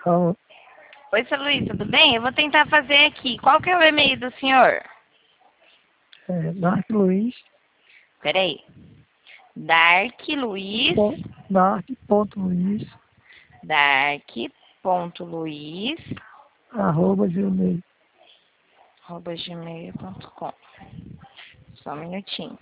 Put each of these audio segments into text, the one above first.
Então, Oi, seu Luiz, tudo bem? Eu vou tentar fazer aqui. Qual que é o e-mail do senhor? Dark Luiz, Peraí. Darkluiz, dark.luiz, dark.luiz, @gmail. @gmail.com. Só um minutinho.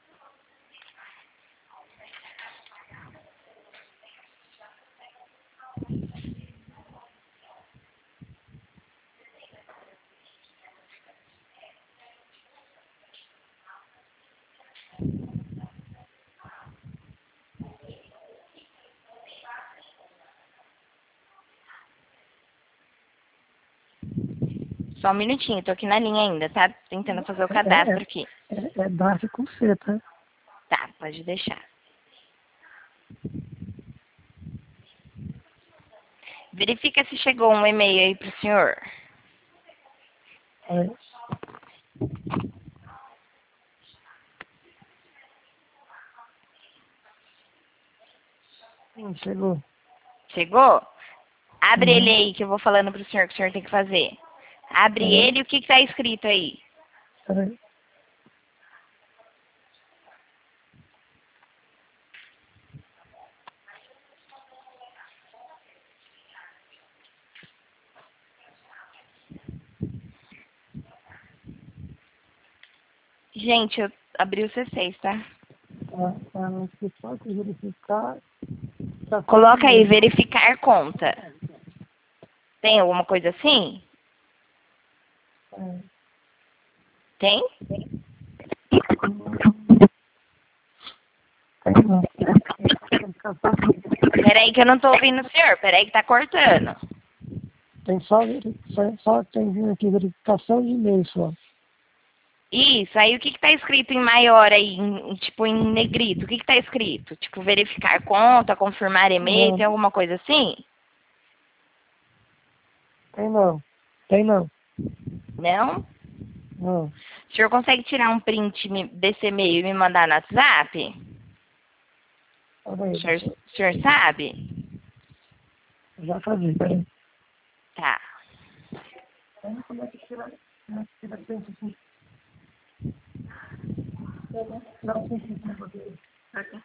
Só um minutinho, tô aqui na linha ainda, tá? Tentando fazer o cadastro aqui. É Dark com C, tá? Tá, pode deixar. Verifica se chegou um e-mail aí pro senhor. É, chegou. Chegou? Abre ele Uhum. aí que eu vou falando pro senhor o que o senhor tem que fazer. Abre ele e o que que tá escrito aí? Peraí. Gente, eu abri o C6, tá? Você pode verificar. Tá Coloca aí, tudo bem. verificar conta. Tem alguma coisa assim? É, Tem? não. Peraí que eu não tô ouvindo o senhor. Peraí que tá cortando. Tem só tem vindo aqui verificação de e-mail só. Isso, aí o que que tá escrito em maior aí, tipo em negrito? O que que tá escrito? Tipo, verificar conta, confirmar e-mail, tem Não, alguma coisa assim? tem não. Tem não. Não? Não. O senhor consegue tirar um print desse e-mail e me mandar no WhatsApp? Peraí, O senhor sabe? já fazia. Peraí. Tá. Como é que tira? Como é que tira print aqui? Não, print aqui.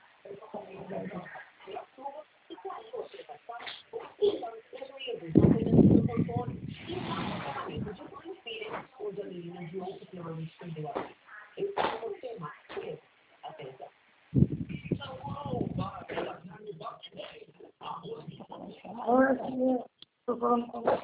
Olha, tô falando com você.